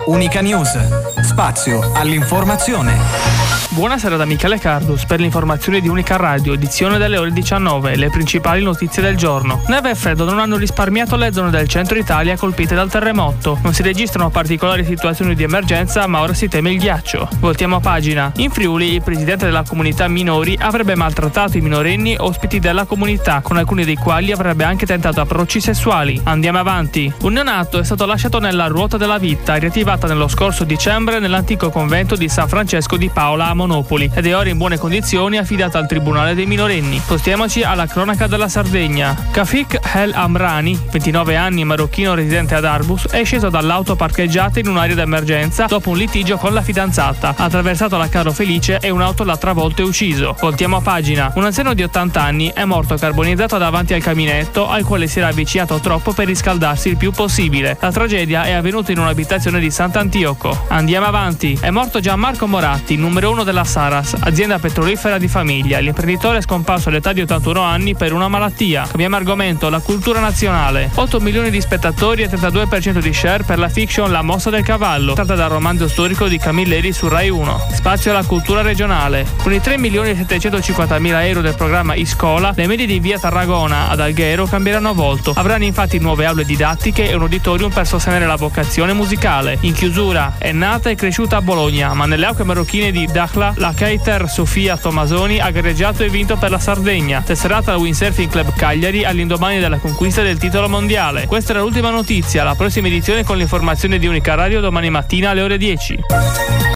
Unica News, spazio all'informazione. Buonasera da Michele Cardus per le informazioni di Unica Radio, edizione delle ore 19, le principali notizie del giorno. Neve e freddo non hanno risparmiato le zone del centro Italia colpite dal terremoto. Non si registrano particolari situazioni di emergenza, ma ora si teme il ghiaccio. Voltiamo a pagina. In Friuli, il presidente della comunità minori avrebbe maltrattato i minorenni ospiti della comunità, con alcuni dei quali avrebbe anche tentato approcci sessuali. Andiamo avanti. Un neonato è stato lasciato nella ruota della vita, riattivata nello scorso dicembre nell'antico convento di San Francesco di Paola a Monopoli, ed è ora in buone condizioni affidata al Tribunale dei minorenni. Spostiamoci alla cronaca della Sardegna. Kafik El Amrani, 29 anni, marocchino residente ad Arbus, è sceso dall'auto parcheggiata in un'area d'emergenza dopo un litigio con la fidanzata. Ha attraversato la Carlo Felice e un'auto l'ha travolto e ucciso. Voltiamo a pagina. Un anziano di 80 anni è morto carbonizzato davanti al caminetto al quale si era avvicinato troppo per riscaldarsi il più possibile. La tragedia è avvenuta in un'abitazione di Sant'Antioco. Andiamo avanti. È morto Gianmarco Moratti, numero 1 della Saras, azienda petrolifera di famiglia. L'imprenditore è scomparso all'età di 81 anni per una malattia. Cambiamo argomento, la cultura nazionale. 8 milioni di spettatori e 32% di share per la fiction La mossa del cavallo, tratta dal romanzo storico di Camilleri su Rai 1. Spazio alla cultura regionale. Con i 3.750.000 euro del programma iScola, le medie di via Tarragona ad Alghero cambieranno volto. Avranno infatti nuove aule didattiche e un auditorium per sostenere la vocazione musicale. In chiusura, è nata e cresciuta a Bologna, ma nelle acque marocchine di Dakhla la Kaiter Sofia Tomasoni ha gareggiato e vinto per la Sardegna, tesserata al Windsurfing Club Cagliari all'indomani della conquista del titolo mondiale. Questa era l'ultima notizia, la prossima edizione con l'informazione di Unica Radio domani mattina alle ore 10.